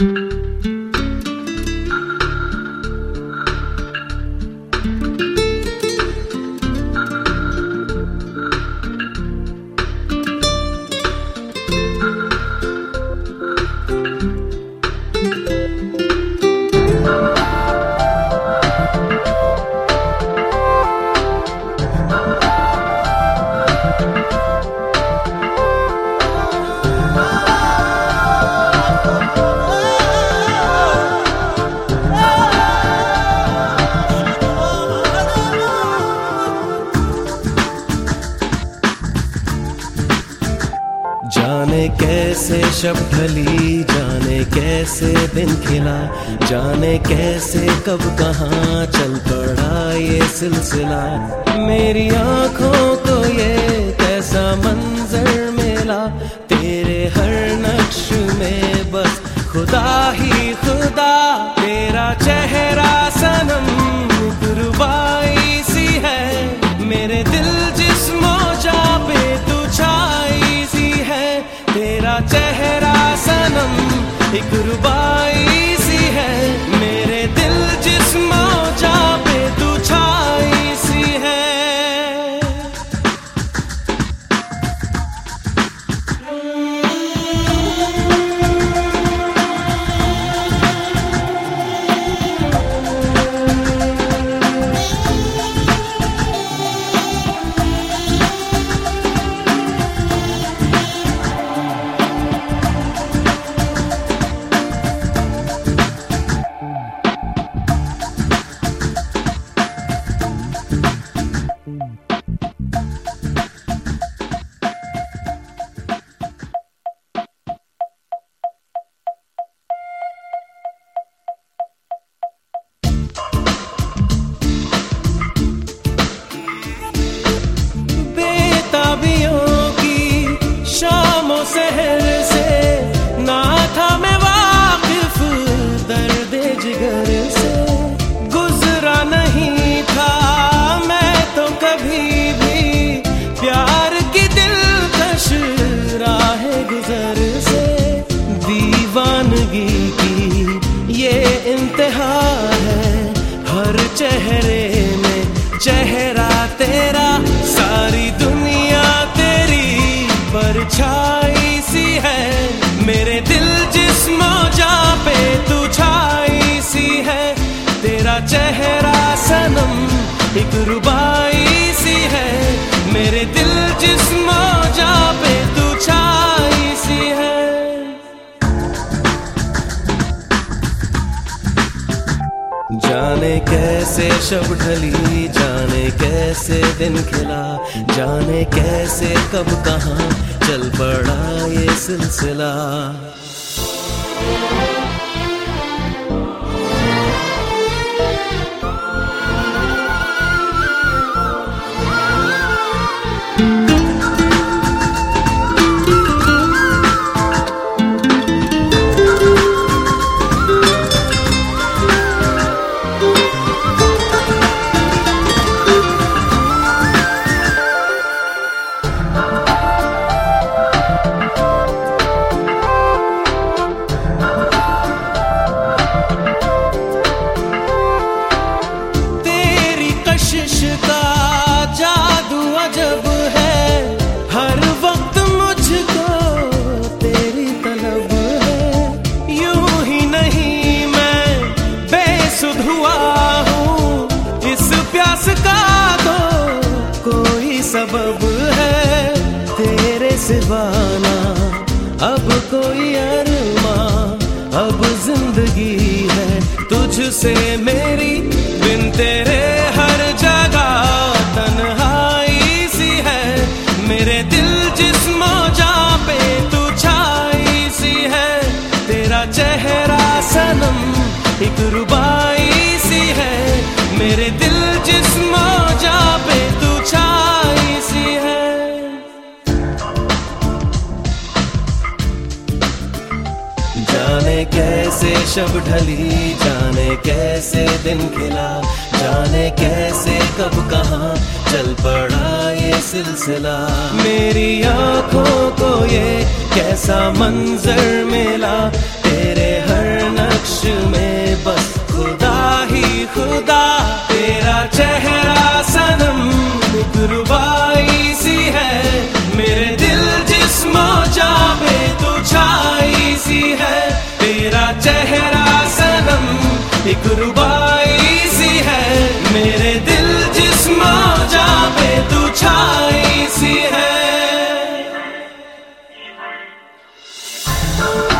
जाने कैसे शब ढली, जाने कैसे दिन खिला, जाने कैसे कब कहाँ चल पड़ा ये सिलसिला। मेरी आंखों को ये कैसा मंजर मिला, तेरे हर नक्श में बस खुदा ही खुदा। तेरा चेहरा सनम गुरुबाई सी है, मेरे दिल जिस्मो जा पे तू छाई सी है। तेरा चेहरा सनम एक रुबाई सी है, मेरे दिल जिस्मो जा पे तू छाई सी है। शहर से ना था मैं वाकिफ, दर्द जिगर से गुजरा नहीं था मैं तो कभी भी, प्यार की दिलकश राह गुजर से। दीवानगी की ये इंतहा है, हर चेहरे में चेहरा तेरा, सारी दुनिया तेरी परछाई सी है। मेरे दिल जिस्मो जा पे तू छाई सी है, तेरा चेहरा सनम एक रुबाई सी है। मेरे दिल जिस्मो जा पे तू छाई सी है। जाने कैसे शब ढली, जाने कैसे दिन खिला, जाने कैसे कब कहाँ चल पड़ा ये सिलसिला। सबब है तेरे सिवाना, अब कोई अरमां, अब जिंदगी है तुझसे मेरी, बिन तेरे हर जगह तन्हाई सी है। मेरे दिल जिस्मो जा पे तू छाई सी है, तेरा चेहरा सनम एक रुबाई सी है। मेरे दिल जिस्मो जा पे तू छाई सी है। जाने कैसे शब ढली, जाने कैसे दिन खिला, जाने कैसे कब कहाँ चल पड़ा ये सिलसिला। मेरी आंखों को ये कैसा मंजर मिला, तेरे हर में बस खुदा ही खुदा। तेरा चेहरा सनम एक रुबाई सी है, मेरे दिल जिस्म जां में तू छाई सी है। तेरा चेहरा सनम एक रुबाई सी है, मेरे दिल जिस्म जां में तू छाई सी है।